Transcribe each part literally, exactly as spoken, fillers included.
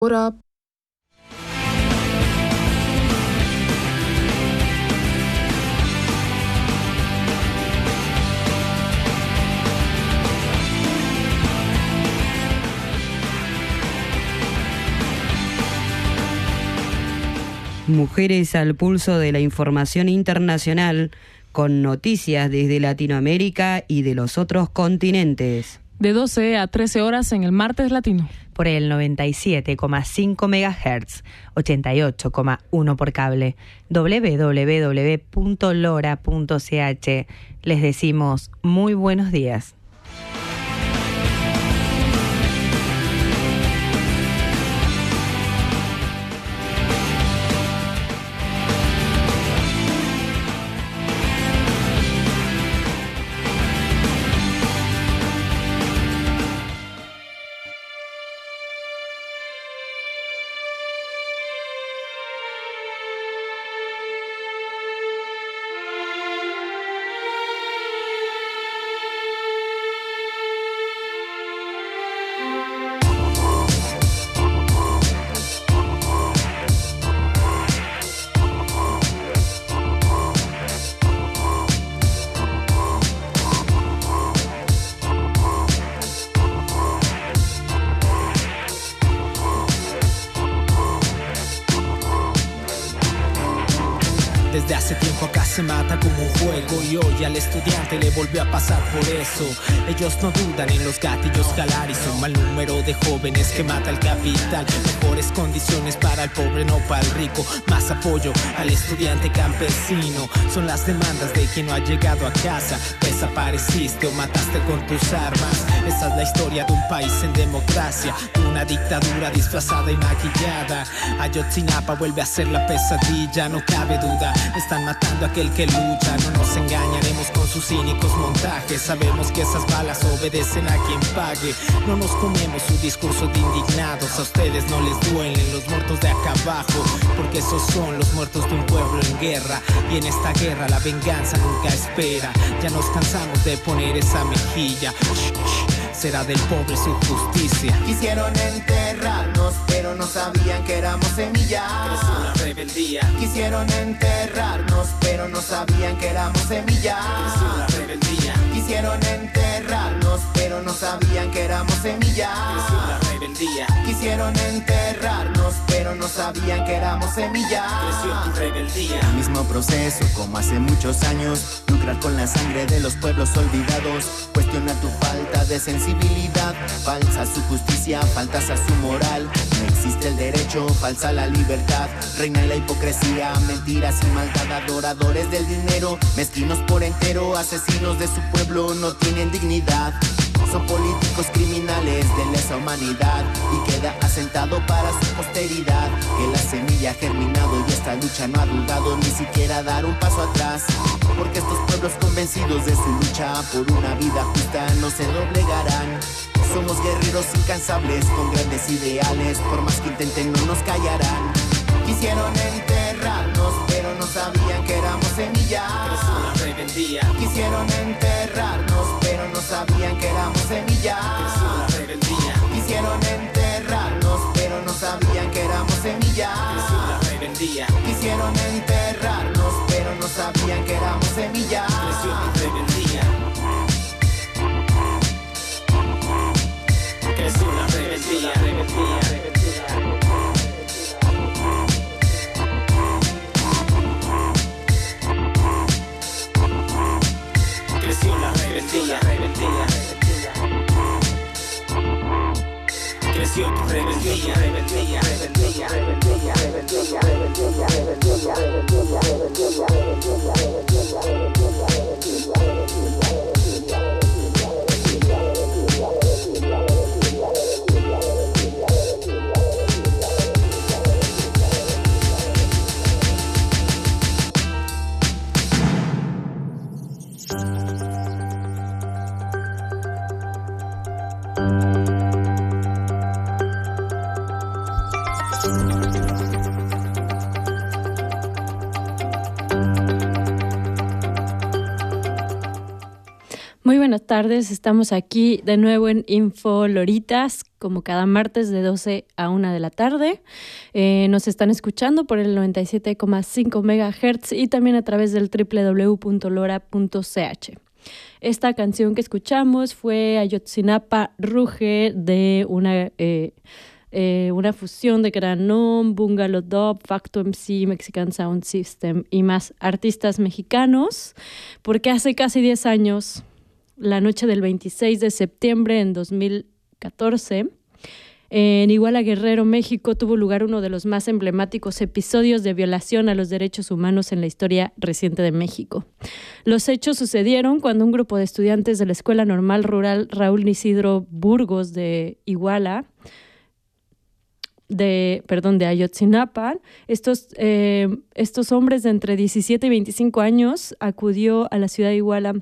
What up? Mujeres al pulso de la información internacional, con noticias desde Latinoamérica y de los otros continentes. De doce a trece horas en el Martes Latino. Por el noventa y siete coma cinco megahertz, ochenta y ocho coma uno por cable, doble u doble u doble u punto lora punto c h. Les decimos muy buenos días. Desde hace tiempo acá se mata como un juego y hoy al estudiante le volvió a pasar por eso. Ellos no dudan en los gatillos jalar y son mal número de jóvenes que mata el capital. Mejores condiciones para el pobre, no para el rico. Más apoyo al estudiante campesino. Son las demandas de quien no ha llegado a casa. Desapareciste o mataste con tus armas. Esa es la historia de un país en democracia, de una dictadura disfrazada y maquillada. Ayotzinapa vuelve a ser la pesadilla, no cabe duda. Están matando a aquel que lucha, no nos engañaremos con sus cínicos montajes. Sabemos que esas balas obedecen a quien pague. No nos comemos su discurso de indignados. A ustedes no les duelen los muertos de acá abajo, porque esos son los muertos de un pueblo en guerra. Y en esta guerra la venganza nunca espera. Ya nos cansamos de poner esa mejilla. Será del pobre su justicia. Quisieron enterrarnos, pero no sabían que éramos semilla. Creció la rebeldía. Quisieron enterrarnos, pero no sabían que éramos semilla. Creció la rebeldía. Quisieron enterrarnos, pero no sabían que éramos semilla. Creció la rebeldía. Quisieron enterrarnos, pero no sabían que éramos semilla. Creció tu rebeldía. El mismo proceso como hace muchos años. Lucrar con la sangre de los pueblos olvidados. Cuestiona tu falta de sensibilidad. Falsa su justicia, faltas a su moral. No existe el derecho, falsa la libertad. Reina la hipocresía, mentiras y maldad. Adoradores del dinero, mezquinos por entero. Asesinos de su pueblo, no tienen dignidad. Son políticos criminales de lesa humanidad y queda asentado para su posteridad que la semilla ha germinado y esta lucha no ha dudado ni siquiera dar un paso atrás, porque estos pueblos convencidos de su lucha por una vida justa no se doblegarán. Somos guerreros incansables con grandes ideales, por más que intenten no nos callarán. Quisieron enterrarnos, pero no sabían que éramos semilla. Creció la rebeldía. Quisieron enterrarnos, pero no sabían que éramos semilla. Creció la rebeldía. Quisieron enterrarnos, pero no sabían que éramos semilla. Creció la rebeldía. Quisieron enterrarnos, pero no sabían que éramos semilla. Creció tu rebeldía. Creció la rebeldía, rebeldía. Creció la rebeldía, rebeldía. Creció tu rebeldía, rebeldía, rebeldía, rebeldía, rebeldía, rebeldía, rebeldía, rebeldía, Muy buenas tardes, estamos aquí de nuevo en Info Loritas como cada martes de doce a una de la tarde. Eh, nos están escuchando por el noventa y siete coma cinco megahertz y también a través del doble u doble u doble u punto lora punto c h. Esta canción que escuchamos fue Ayotzinapa Ruge, de una, eh, eh, una fusión de Granom, Bungalow Dub, Facto M C, Mexican Sound System y más artistas mexicanos, porque hace casi diez años, la noche del veintiséis de septiembre en dos mil catorce, en Iguala, Guerrero, México, tuvo lugar uno de los más emblemáticos episodios de violación a los derechos humanos en la historia reciente de México. Los hechos sucedieron cuando un grupo de estudiantes de la Escuela Normal Rural Raúl Isidro Burgos de Iguala, de, perdón, de Ayotzinapa, estos, eh, estos hombres de entre diecisiete y veinticinco años acudió a la ciudad de Iguala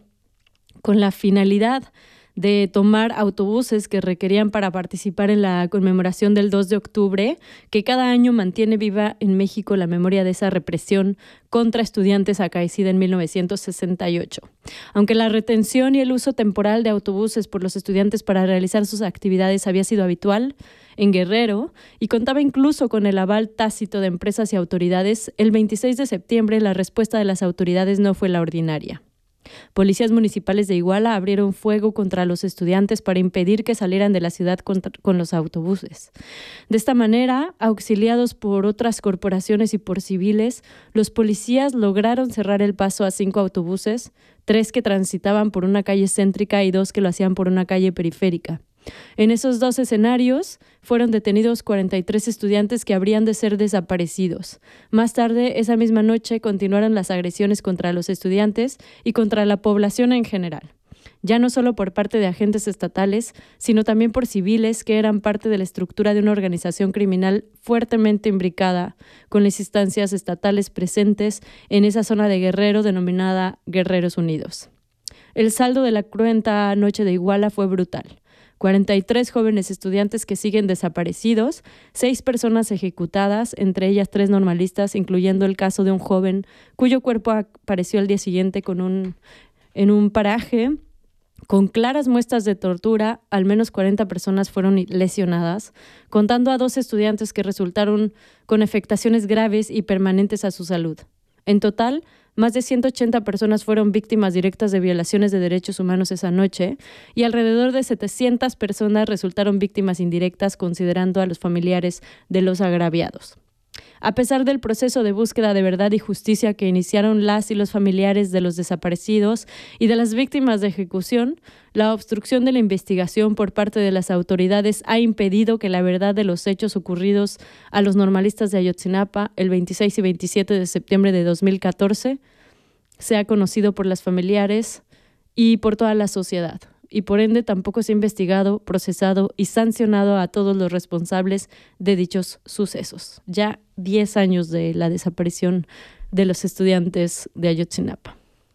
con la finalidad de tomar autobuses que requerían para participar en la conmemoración del dos de octubre, que cada año mantiene viva en México la memoria de esa represión contra estudiantes acaecida en mil novecientos sesenta y ocho. Aunque la retención y el uso temporal de autobuses por los estudiantes para realizar sus actividades había sido habitual en Guerrero y contaba incluso con el aval tácito de empresas y autoridades, el veintiséis de septiembre la respuesta de las autoridades no fue la ordinaria. Policías municipales de Iguala abrieron fuego contra los estudiantes para impedir que salieran de la ciudad contra, con los autobuses. De esta manera, auxiliados por otras corporaciones y por civiles, los policías lograron cerrar el paso a cinco autobuses, tres que transitaban por una calle céntrica y dos que lo hacían por una calle periférica. En esos dos escenarios fueron detenidos cuarenta y tres estudiantes que habrían de ser desaparecidos. Más tarde, esa misma noche, continuaron las agresiones contra los estudiantes y contra la población en general, ya no solo por parte de agentes estatales, sino también por civiles que eran parte de la estructura de una organización criminal fuertemente imbricada con las instancias estatales presentes en esa zona de Guerrero denominada Guerreros Unidos. El saldo de la cruenta noche de Iguala fue brutal. cuarenta y tres jóvenes estudiantes que siguen desaparecidos, seis personas ejecutadas, entre ellas tres normalistas, incluyendo el caso de un joven cuyo cuerpo apareció al día siguiente con un, en un paraje con claras muestras de tortura. Al menos cuarenta personas fueron lesionadas, contando a dos estudiantes que resultaron con afectaciones graves y permanentes a su salud. En total, más de ciento ochenta personas fueron víctimas directas de violaciones de derechos humanos esa noche y alrededor de setecientas personas resultaron víctimas indirectas, considerando a los familiares de los agraviados. A pesar del proceso de búsqueda de verdad y justicia que iniciaron las y los familiares de los desaparecidos y de las víctimas de ejecución, la obstrucción de la investigación por parte de las autoridades ha impedido que la verdad de los hechos ocurridos a los normalistas de Ayotzinapa el veintiséis y veintisiete de septiembre de dos mil catorce sea conocido por las familiares y por toda la sociedad. Y por ende tampoco se ha investigado, procesado y sancionado a todos los responsables de dichos sucesos. Ya diez años de la desaparición de los estudiantes de Ayotzinapa.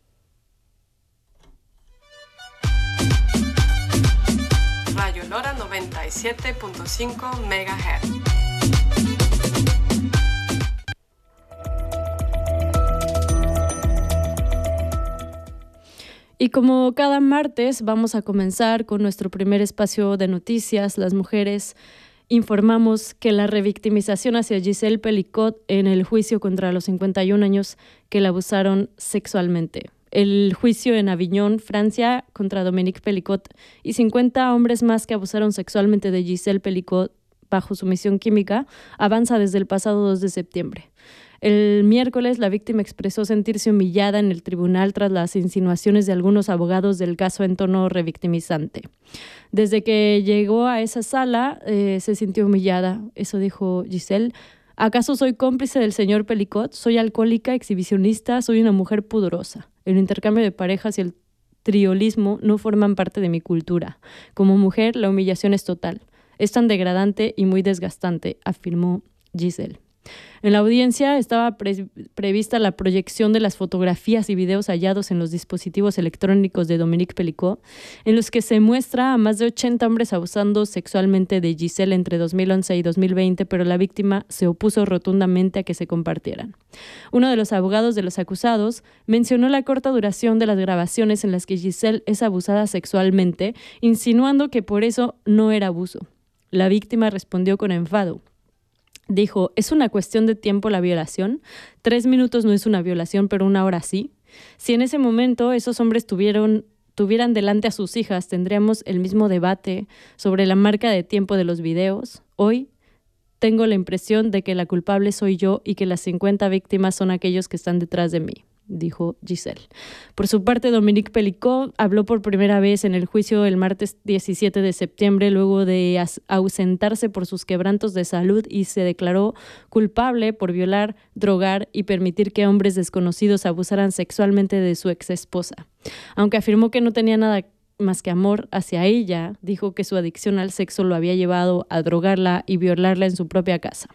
Radio Lora noventa y siete punto cinco megahertz. Y como cada martes vamos a comenzar con nuestro primer espacio de noticias, las mujeres. Informamos que la revictimización hacia Giselle Pelicot en el juicio contra los cincuenta y un años que la abusaron sexualmente. El juicio en Aviñón, Francia, contra Dominique Pelicot y cincuenta hombres más que abusaron sexualmente de Giselle Pelicot bajo sumisión química avanza desde el pasado dos de septiembre. El miércoles, la víctima expresó sentirse humillada en el tribunal tras las insinuaciones de algunos abogados del caso en tono revictimizante. Desde que llegó a esa sala, eh, se sintió humillada. Eso dijo Giselle. ¿Acaso soy cómplice del señor Pelicot? Soy alcohólica, exhibicionista, soy una mujer pudorosa. El intercambio de parejas y el triolismo no forman parte de mi cultura. Como mujer, la humillación es total. Es tan degradante y muy desgastante, afirmó Giselle. En la audiencia estaba pre- prevista la proyección de las fotografías y videos hallados en los dispositivos electrónicos de Dominique Pelicot, en los que se muestra a más de ochenta hombres abusando sexualmente de Giselle entre dos mil once y dos mil veinte, pero la víctima se opuso rotundamente a que se compartieran. Uno de los abogados de los acusados mencionó la corta duración de las grabaciones en las que Giselle es abusada sexualmente, insinuando que por eso no era abuso. La víctima respondió con enfado. Dijo, ¿es una cuestión de tiempo la violación? Tres minutos no es una violación, pero una hora sí. Si en ese momento esos hombres tuvieron, tuvieran delante a sus hijas, tendríamos el mismo debate sobre la marca de tiempo de los videos. Hoy tengo la impresión de que la culpable soy yo y que las cincuenta víctimas son aquellos que están detrás de mí, dijo Giselle. Por su parte, Dominique Pellicot habló por primera vez en el juicio el martes diecisiete de septiembre, luego de ausentarse por sus quebrantos de salud, y se declaró culpable por violar, drogar y permitir que hombres desconocidos abusaran sexualmente de su exesposa. Aunque afirmó que no tenía nada más que amor hacia ella, dijo que su adicción al sexo lo había llevado a drogarla y violarla en su propia casa.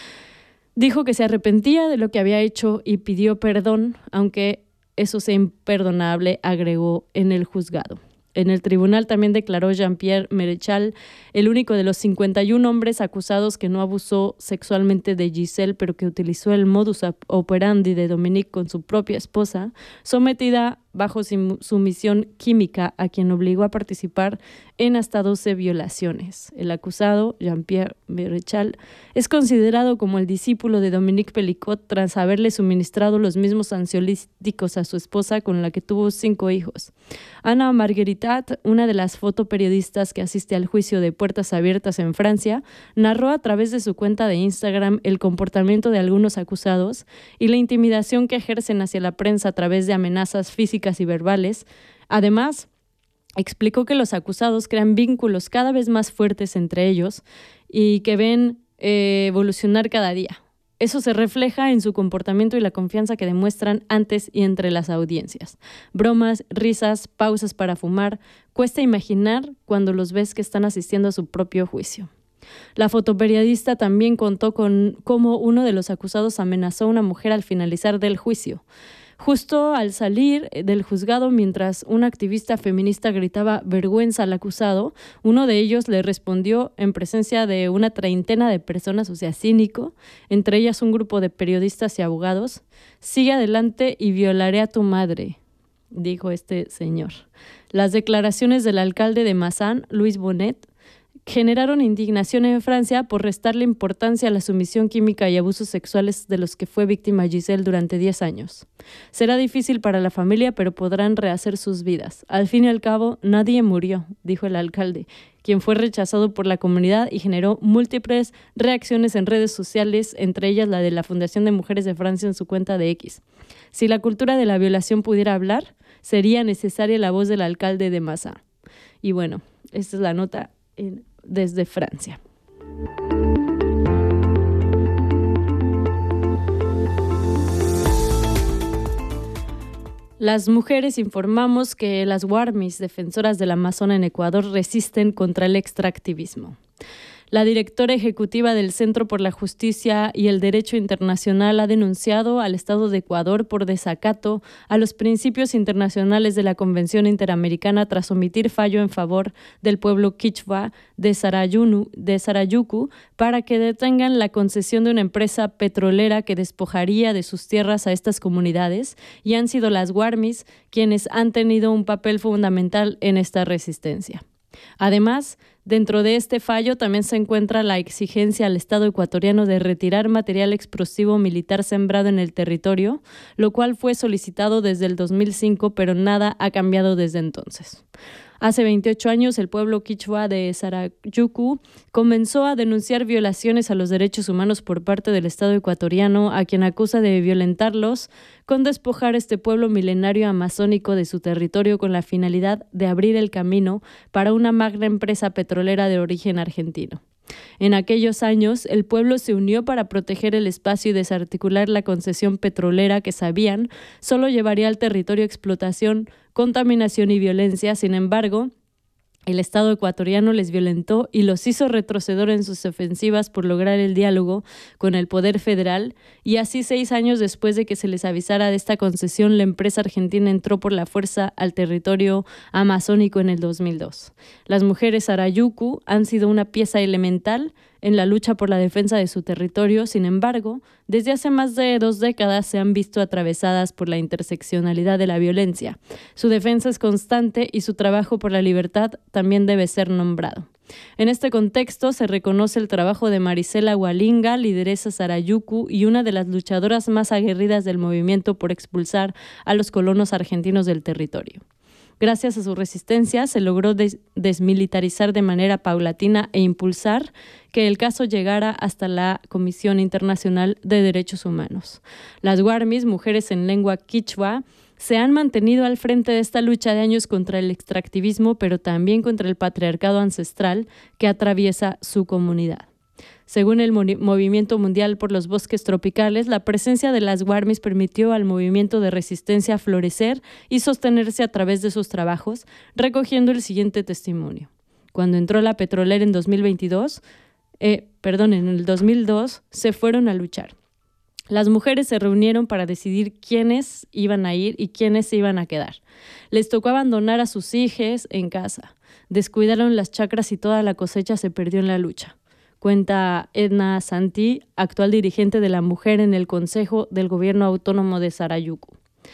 Dijo que se arrepentía de lo que había hecho y pidió perdón, aunque eso sea imperdonable, agregó en el juzgado. En el tribunal también declaró Jean-Pierre Mereschal, el único de los cincuenta y un hombres acusados que no abusó sexualmente de Giselle, pero que utilizó el modus operandi de Dominique con su propia esposa, sometida bajo sumisión química, a quien obligó a participar en hasta doce violaciones. El acusado, Jean-Pierre Mereschal, es considerado como el discípulo de Dominique Pellicot tras haberle suministrado los mismos ansiolíticos a su esposa, con la que tuvo cinco hijos. Ana Margueritat, una de las fotoperiodistas que asiste al juicio de puertas abiertas en Francia, narró a través de su cuenta de Instagram el comportamiento de algunos acusados y la intimidación que ejercen hacia la prensa a través de amenazas físicas y verbales. Además, explicó que los acusados crean vínculos cada vez más fuertes entre ellos y que ven eh, evolucionar cada día. Eso se refleja en su comportamiento y la confianza que demuestran antes y entre las audiencias. Bromas, risas, pausas para fumar. Cuesta imaginar cuando los ves que están asistiendo a su propio juicio. La fotoperiodista también contó con cómo uno de los acusados amenazó a una mujer al finalizar del juicio. Justo al salir del juzgado, mientras una activista feminista gritaba vergüenza al acusado, uno de ellos le respondió en presencia de una treintena de personas, o sea, cínico, entre ellas un grupo de periodistas y abogados: sigue adelante y violaré a tu madre, dijo este señor. Las declaraciones del alcalde de Mazán, Louis Bonnet, generaron indignación en Francia por restarle importancia a la sumisión química y abusos sexuales de los que fue víctima Giselle durante diez años. Será difícil para la familia, pero podrán rehacer sus vidas. Al fin y al cabo, nadie murió, dijo el alcalde, quien fue rechazado por la comunidad y generó múltiples reacciones en redes sociales, entre ellas la de la Fundación de Mujeres de Francia en su cuenta de X. Si la cultura de la violación pudiera hablar, sería necesaria la voz del alcalde de Mazán. Y bueno, esta es la nota en desde Francia. Las mujeres informamos que las Warmis, defensoras del Amazonas en Ecuador, resisten contra el extractivismo. La directora ejecutiva del Centro por la Justicia y el Derecho Internacional ha denunciado al Estado de Ecuador por desacato a los principios internacionales de la Convención Interamericana tras omitir fallo en favor del pueblo quichua de Sarayunu, de Sarayucu, para que detengan la concesión de una empresa petrolera que despojaría de sus tierras a estas comunidades, y han sido las Warmis quienes han tenido un papel fundamental en esta resistencia. Además, dentro de este fallo también se encuentra la exigencia al Estado ecuatoriano de retirar material explosivo militar sembrado en el territorio, lo cual fue solicitado desde el dos mil cinco, pero nada ha cambiado desde entonces. Hace veintiocho años, el pueblo quichua de Sarayucu comenzó a denunciar violaciones a los derechos humanos por parte del Estado ecuatoriano, a quien acusa de violentarlos con despojar este pueblo milenario amazónico de su territorio con la finalidad de abrir el camino para una magna empresa petrolera de origen argentino. En aquellos años, el pueblo se unió para proteger el espacio y desarticular la concesión petrolera que sabían solo llevaría al territorio explotación, contaminación y violencia. Sin embargo, el Estado ecuatoriano les violentó y los hizo retroceder en sus ofensivas por lograr el diálogo con el poder federal, y así seis años después de que se les avisara de esta concesión, la empresa argentina entró por la fuerza al territorio amazónico en el dos mil dos. Las mujeres Sarayucu han sido una pieza elemental en la lucha por la defensa de su territorio. Sin embargo, desde hace más de dos décadas se han visto atravesadas por la interseccionalidad de la violencia. Su defensa es constante y su trabajo por la libertad también debe ser nombrado. En este contexto se reconoce el trabajo de Marisela Hualinga, lideresa Sarayucu y una de las luchadoras más aguerridas del movimiento por expulsar a los colonos argentinos del territorio. Gracias a su resistencia se logró des- desmilitarizar de manera paulatina e impulsar que el caso llegara hasta la Comisión Internacional de Derechos Humanos. Las Warmis, mujeres en lengua quichua, se han mantenido al frente de esta lucha de años contra el extractivismo, pero también contra el patriarcado ancestral que atraviesa su comunidad. Según el Movimiento Mundial por los Bosques Tropicales, la presencia de las Warmis permitió al movimiento de resistencia florecer y sostenerse a través de sus trabajos, recogiendo el siguiente testimonio. Cuando entró la petrolera en dos mil veintidós, eh, perdón, en el dos mil dos, se fueron a luchar. Las mujeres se reunieron para decidir quiénes iban a ir y quiénes se iban a quedar. Les tocó abandonar a sus hijos en casa. Descuidaron las chacras y toda la cosecha se perdió en la lucha. Cuenta Edna Santi, actual dirigente de la mujer en el Consejo del Gobierno Autónomo de Sarayucu.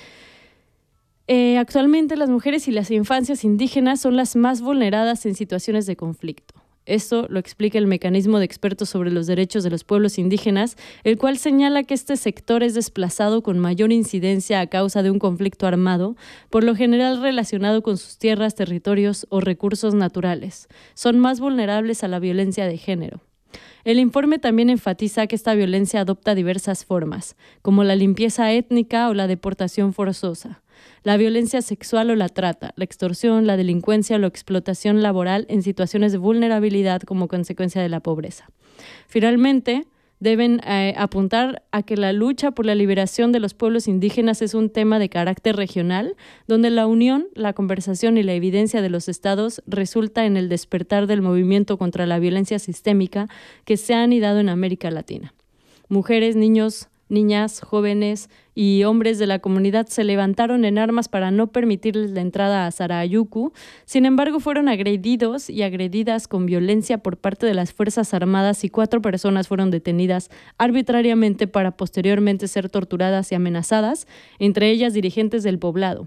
Eh, actualmente las mujeres y las infancias indígenas son las más vulneradas en situaciones de conflicto. Esto lo explica el mecanismo de expertos sobre los derechos de los pueblos indígenas, el cual señala que este sector es desplazado con mayor incidencia a causa de un conflicto armado, por lo general relacionado con sus tierras, territorios o recursos naturales. Son más vulnerables a la violencia de género. El informe también enfatiza que esta violencia adopta diversas formas, como la limpieza étnica o la deportación forzosa, la violencia sexual o la trata, la extorsión, la delincuencia o la explotación laboral en situaciones de vulnerabilidad como consecuencia de la pobreza. Finalmente, deben eh, apuntar a que la lucha por la liberación de los pueblos indígenas es un tema de carácter regional, donde la unión, la conversación y la evidencia de los estados resulta en el despertar del movimiento contra la violencia sistémica que se ha anidado en América Latina. Mujeres, niños, niñas, jóvenes y hombres de la comunidad se levantaron en armas para no permitirles la entrada a Sarayucu. Sin embargo, fueron agredidos y agredidas con violencia por parte de las Fuerzas Armadas y cuatro personas fueron detenidas arbitrariamente para posteriormente ser torturadas y amenazadas, entre ellas dirigentes del poblado.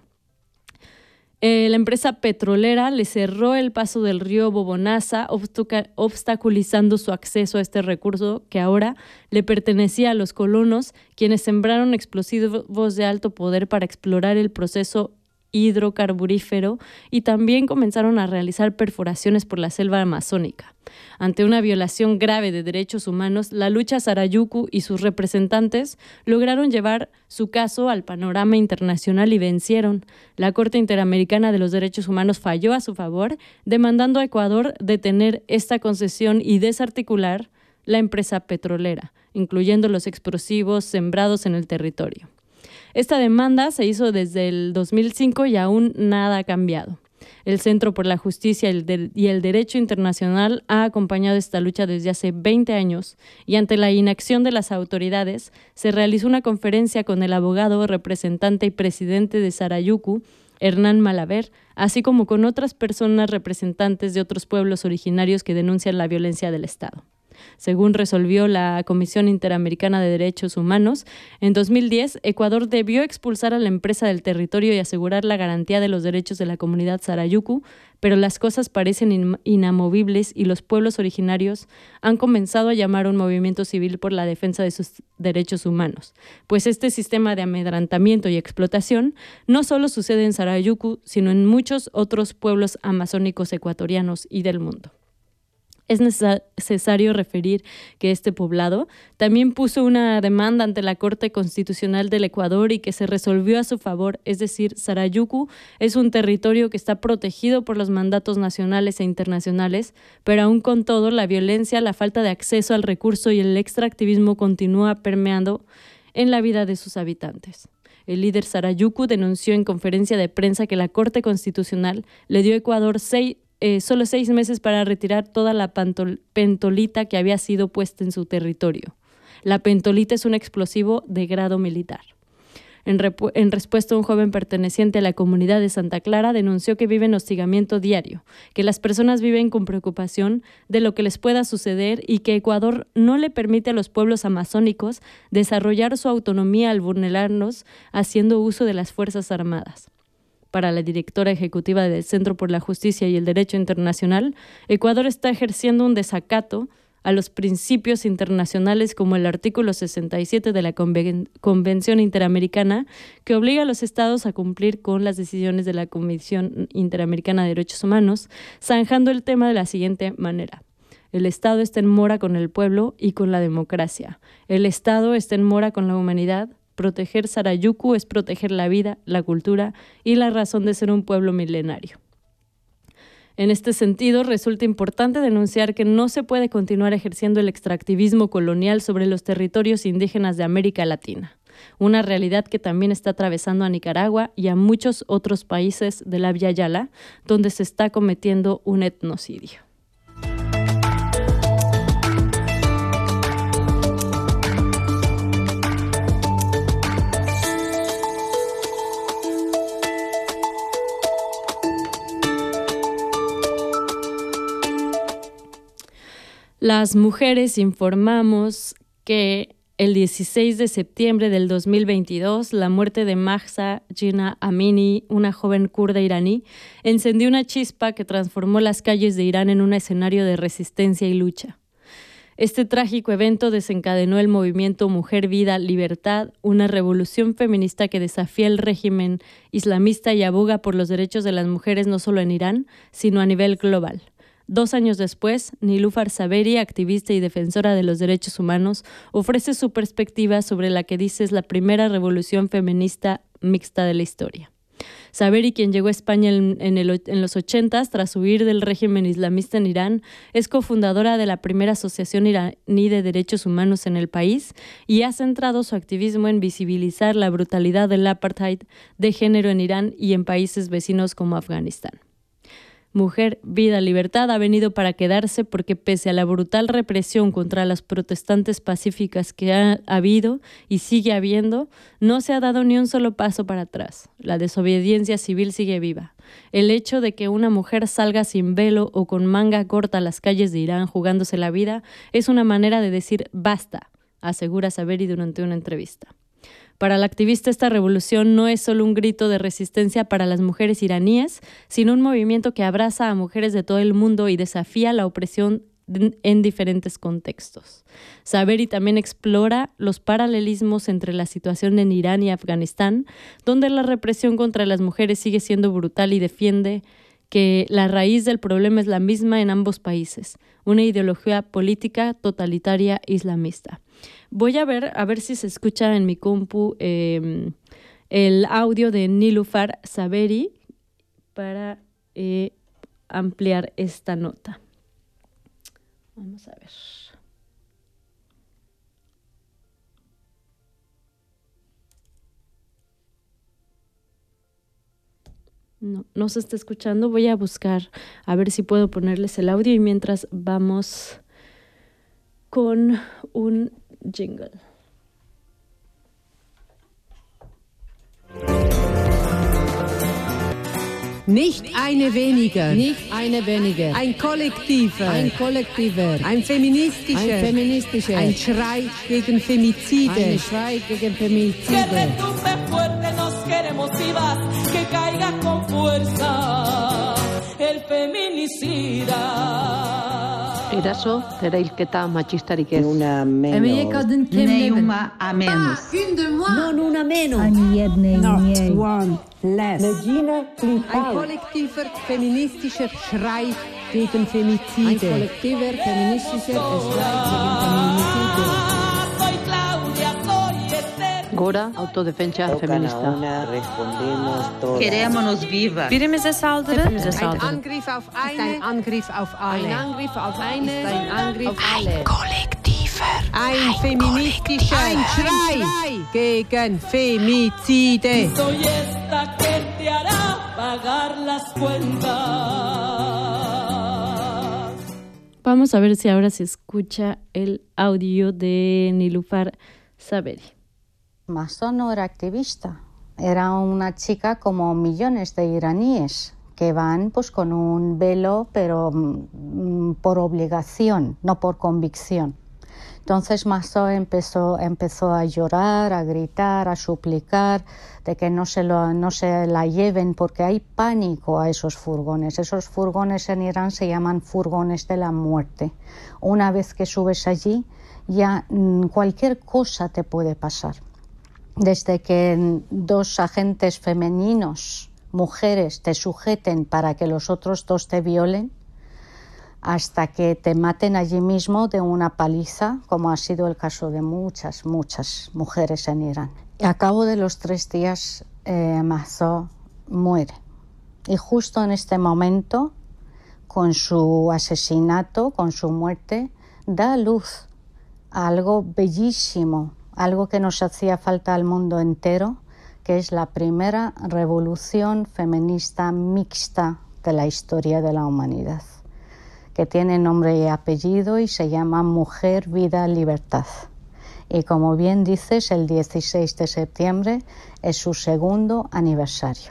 Eh, la empresa petrolera le cerró el paso del río Bobonaza, obstaculizando su acceso a este recurso que ahora le pertenecía a los colonos, quienes sembraron explosivos de alto poder para explorar el proceso hidrocarburífero y también comenzaron a realizar perforaciones por la selva amazónica. Ante una violación grave de derechos humanos, la lucha Sarayucu y sus representantes lograron llevar su caso al panorama internacional y vencieron. La Corte Interamericana de los Derechos Humanos falló a su favor, demandando a Ecuador detener esta concesión y desarticular la empresa petrolera, incluyendo los explosivos sembrados en el territorio. Esta demanda se hizo desde el dos mil cinco y aún nada ha cambiado. El Centro por la Justicia y el Derecho Internacional ha acompañado esta lucha desde hace veinte años y ante la inacción de las autoridades se realizó una conferencia con el abogado, representante y presidente de Sarayucu, Hernán Malaver, así como con otras personas representantes de otros pueblos originarios que denuncian la violencia del Estado. Según resolvió la Comisión Interamericana de Derechos Humanos, en dos mil diez, Ecuador debió expulsar a la empresa del territorio y asegurar la garantía de los derechos de la comunidad Sarayucu, pero las cosas parecen in- inamovibles y los pueblos originarios han comenzado a llamar a un movimiento civil por la defensa de sus derechos humanos, pues este sistema de amedrentamiento y explotación no solo sucede en Sarayucu, sino en muchos otros pueblos amazónicos ecuatorianos y del mundo. Es necesario referir que este poblado también puso una demanda ante la Corte Constitucional del Ecuador y que se resolvió a su favor, es decir, Sarayucu es un territorio que está protegido por los mandatos nacionales e internacionales, pero aún con todo la violencia, la falta de acceso al recurso y el extractivismo continúa permeando en la vida de sus habitantes. El líder Sarayucu denunció en conferencia de prensa que la Corte Constitucional le dio a Ecuador seis Eh, solo seis meses para retirar toda la pantol- pentolita que había sido puesta en su territorio. La pentolita es un explosivo de grado militar. En, repu- en respuesta, un joven perteneciente a la comunidad de Santa Clara denunció que viven hostigamiento diario, que las personas viven con preocupación de lo que les pueda suceder y que Ecuador no le permite a los pueblos amazónicos desarrollar su autonomía al vulnerarnos haciendo uso de las Fuerzas Armadas. para la directora ejecutiva del Centro por la Justicia y el Derecho Internacional, Ecuador está ejerciendo un desacato a los principios internacionales como el artículo sesenta y siete de la Conven- Convención Interamericana, que obliga a los estados a cumplir con las decisiones de la Comisión Interamericana de Derechos Humanos, zanjando el tema de la siguiente manera. El Estado está en mora con el pueblo y con la democracia. El Estado está en mora con la humanidad. Proteger Sarayuku es proteger la vida, la cultura y la razón de ser un pueblo milenario. En este sentido, resulta importante denunciar que no se puede continuar ejerciendo el extractivismo colonial sobre los territorios indígenas de América Latina, una realidad que también está atravesando a Nicaragua y a muchos otros países de la Vía Yala, donde se está cometiendo un etnocidio. Las mujeres informamos que el dieciséis de septiembre del dos mil veintidós, la muerte de Mahsa Jina Amini, una joven kurda iraní, encendió una chispa que transformó las calles de Irán en un escenario de resistencia y lucha. Este trágico evento desencadenó el movimiento Mujer, Vida, Libertad, una revolución feminista que desafía el régimen islamista y aboga por los derechos de las mujeres no solo en Irán, sino a nivel global. Dos años después, Nilüfer Saberi, activista y defensora de los derechos humanos, ofrece su perspectiva sobre la que dice es la primera revolución feminista mixta de la historia. Saberi, quien llegó a España en, en, el, en los ochentas tras huir del régimen islamista en Irán, es cofundadora de la primera asociación iraní de derechos humanos en el país y ha centrado su activismo en visibilizar la brutalidad del apartheid de género en Irán y en países vecinos como Afganistán. Mujer, Vida, Libertad ha venido para quedarse porque pese a la brutal represión contra las protestantes pacíficas que ha habido y sigue habiendo, no se ha dado ni un solo paso para atrás. La desobediencia civil sigue viva. El hecho de que una mujer salga sin velo o con manga corta a las calles de Irán jugándose la vida es una manera de decir basta, asegura Saberi durante una entrevista. Para la activista, esta revolución no es solo un grito de resistencia para las mujeres iraníes, sino un movimiento que abraza a mujeres de todo el mundo y desafía la opresión en diferentes contextos. Saberi también explora los paralelismos entre la situación en Irán y Afganistán, donde la represión contra las mujeres sigue siendo brutal, y defiende que la raíz del problema es la misma en ambos países, una ideología política totalitaria islamista. Voy a ver, a ver si se escucha en mi compu eh, el audio de Nilüfer Saberi para eh, ampliar esta nota. Vamos a ver. No, no se está escuchando. Voy a buscar a ver si puedo ponerles el audio y mientras vamos con un jingle. Nicht eine weniger. Nicht eine weniger. Ein kollektiver. Ein kollektiver. Ein feministischer. Ein feministischer. Ein Schrei gegen Femizide. Ein Schrei gegen Femizide. Que retumbe fuerte, nos queremos vivas, que caiga con fuerza el feminicida. Eraso, zera hilketa matxistarik ez. Una menos. Ne una a menos. Non una menos. Not one less. Ein kollektiver feministischer Schrei gegen Femizide. Ein kollektiver feministischer Schrei gegen Femizide. Gora, autodefensa feminista. Una respondemos todas. Querémonos vivas. Birbirimize saldırı. Ein Angriff auf eine. Ein Angriff auf alle. Ein Angriff auf eine. Ein Angriff auf alle. Ein kollektiver. Ein feministischer. Ein Schrei gegen Femizide. Soy esta que te hará pagar las cuentas. Vamos a ver si ahora se escucha el audio de Nilüfer Saberi. Mahsa no era activista, era una chica como millones de iraníes que van pues con un velo, pero mm, por obligación, no por convicción. Entonces Massot empezó, empezó a llorar, a gritar, a suplicar de que no se, lo, no se la lleven porque hay pánico a esos furgones. Esos furgones en Irán se llaman furgones de la muerte. Una vez que subes allí, ya mmm, cualquier cosa te puede pasar. Desde que dos agentes femeninos, mujeres, te sujeten para que los otros dos te violen, hasta que te maten allí mismo de una paliza, como ha sido el caso de muchas, muchas mujeres en Irán. Y a cabo de los tres días, eh, Massot muere. Y justo en este momento, con su asesinato, con su muerte, da luz a algo bellísimo, algo que nos hacía falta al mundo entero, que es la primera revolución feminista mixta de la historia de la humanidad, que tiene nombre y apellido y se llama Mujer, Vida, Libertad. Y como bien dices, el dieciséis de septiembre es su segundo aniversario.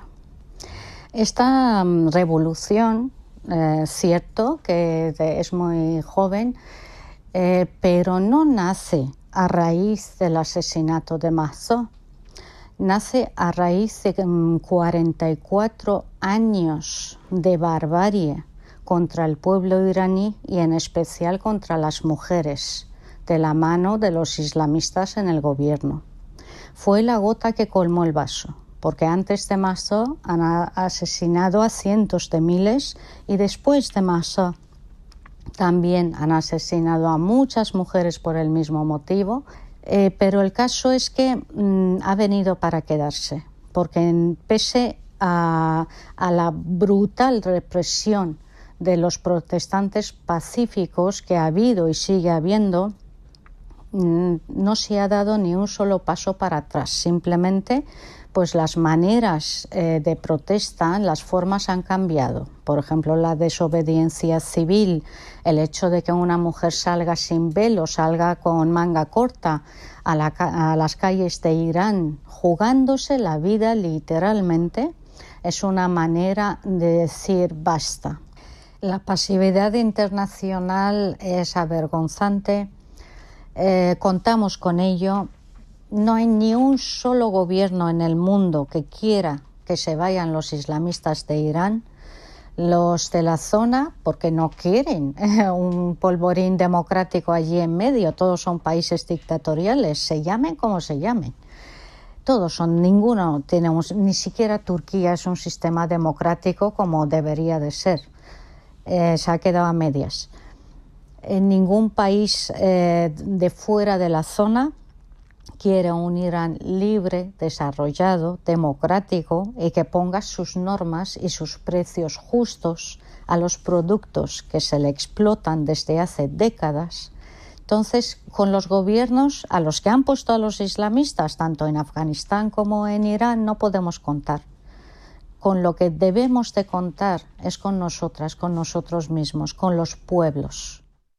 Esta um, revolución, eh, cierto que de, es muy joven, eh, pero no nace a raíz del asesinato de Massot. Nace a raíz de um, cuarenta y cuatro años de barbarie contra el pueblo iraní y en especial contra las mujeres, de la mano de los islamistas en el gobierno. Fue la gota que colmó el vaso, porque antes de Massot han asesinado a cientos de miles y después de Massot también han asesinado a muchas mujeres por el mismo motivo, eh, pero el caso es que mmm, ha venido para quedarse, porque pese a, a la brutal represión de los protestantes pacíficos que ha habido y sigue habiendo, no se ha dado ni un solo paso para atrás. Simplemente, pues las maneras eh, de protesta, las formas han cambiado. Por ejemplo, la desobediencia civil, el hecho de que una mujer salga sin velo, salga con manga corta a, la, a las calles de Irán, jugándose la vida literalmente, es una manera de decir basta. La pasividad internacional es avergonzante, eh, contamos con ello. No hay ni un solo gobierno en el mundo que quiera que se vayan los islamistas de Irán. Los de la zona, porque no quieren eh, un polvorín democrático allí en medio, todos son países dictatoriales, se llamen como se llamen. Todos son, ninguno tiene, un, ni siquiera Turquía es un sistema democrático como debería de ser. Eh, se ha quedado a medias. En ningún país eh, de fuera de la zona quiere un Irán libre, desarrollado, democrático y que ponga sus normas y sus precios justos a los productos que se le explotan desde hace décadas. Entonces, con los gobiernos a los que han puesto a los islamistas, tanto en Afganistán como en Irán, no podemos contar. Con lo que debemos de contar es con nosotras, con nosotros mismos, con los pueblos.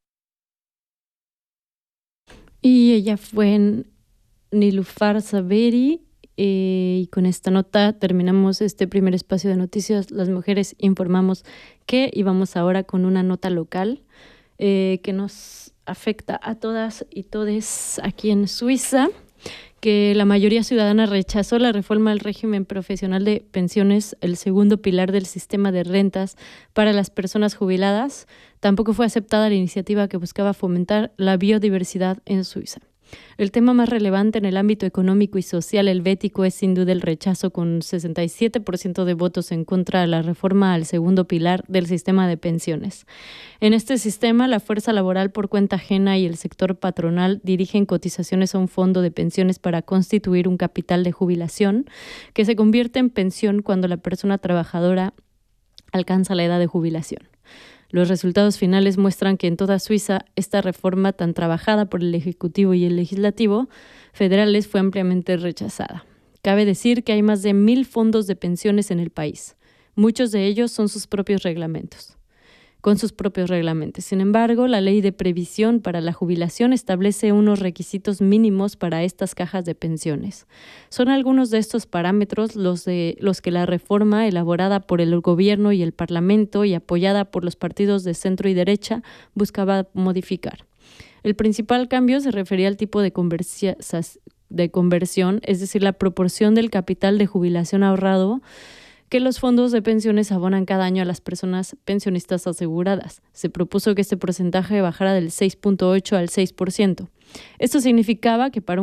Y ella fue Nilüfer Saberi, eh, y con esta nota terminamos este primer espacio de noticias. Las mujeres informamos que, y vamos ahora con una nota local eh, que nos afecta a todas y todes aquí en Suiza, que la mayoría ciudadana rechazó la reforma al régimen profesional de pensiones, el segundo pilar del sistema de rentas para las personas jubiladas. Tampoco fue aceptada la iniciativa que buscaba fomentar la biodiversidad en Suiza. El tema más relevante en el ámbito económico y social helvético es sin duda el rechazo, con sesenta y siete por ciento de votos en contra de la reforma al segundo pilar del sistema de pensiones. En este sistema, la fuerza laboral por cuenta ajena y el sector patronal dirigen cotizaciones a un fondo de pensiones para constituir un capital de jubilación que se convierte en pensión cuando la persona trabajadora alcanza la edad de jubilación. Los resultados finales muestran que en toda Suiza esta reforma, tan trabajada por el Ejecutivo y el Legislativo federales, fue ampliamente rechazada. Cabe decir que hay más de mil fondos de pensiones en el país. Muchos de ellos son sus propios reglamentos. Con sus propios reglamentos. Sin embargo, la Ley de Previsión para la Jubilación establece unos requisitos mínimos para estas cajas de pensiones. Son algunos de estos parámetros los, de, los que la reforma, elaborada por el Gobierno y el Parlamento y apoyada por los partidos de centro y derecha, buscaba modificar. El principal cambio se refería al tipo de, conversia, de conversión, es decir, la proporción del capital de jubilación ahorrado que los fondos de pensiones abonan cada año a las personas pensionistas aseguradas. Se propuso que este porcentaje bajara del seis punto ocho al seis por ciento. Esto significaba que para un